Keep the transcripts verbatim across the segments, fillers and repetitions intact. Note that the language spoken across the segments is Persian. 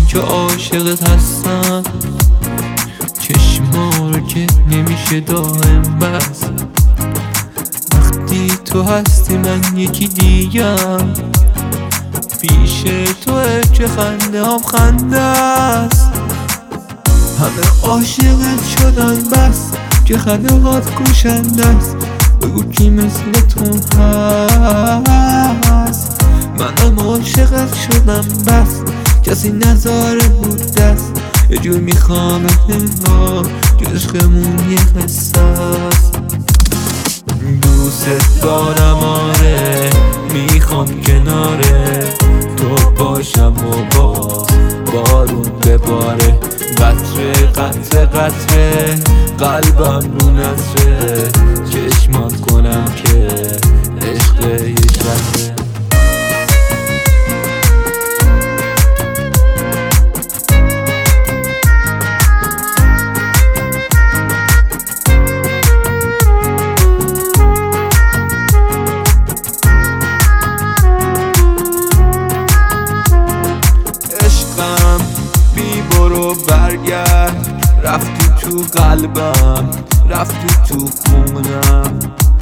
که عاشقت هستم، چشما رو که نمیشه دائم بس. وقتی تو هستی من یکی دیگم، پیش توه که خنده هم خنده است. همه عاشقت شدن بس که خنده کشنده است. بگو کی مثل تو هست؟ منم عاشقت شدم بس کسی نذاره بود دست. یه جور میخوام انگار که عشقمون یه قصه است. دوست دارم آره، میخوام کناره تو باشم و باز بارون بباره. قطره قطره قطره قلبم رو نظره، چشمات کنم که عشق هیچ وقته. عشقم بی برو برگرد، رفتی تو قلبم رفتی تو خونم.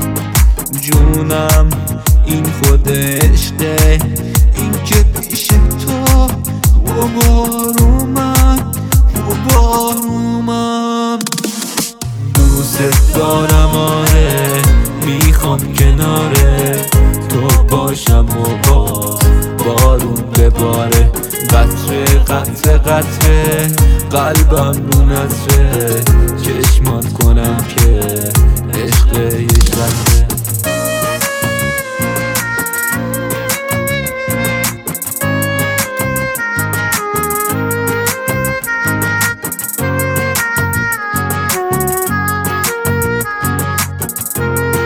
جونم این خود عشقه، این که پیش تو و بارومم و بارومم. دوست دارم آره، میخوام کناره تو باشم و باز بارون بباره. قطره قطره قطره قلبم رو نظره، چشمات کنم که عشق هیچ وقته.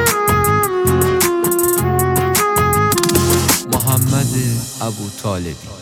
محمد ابوطالبی.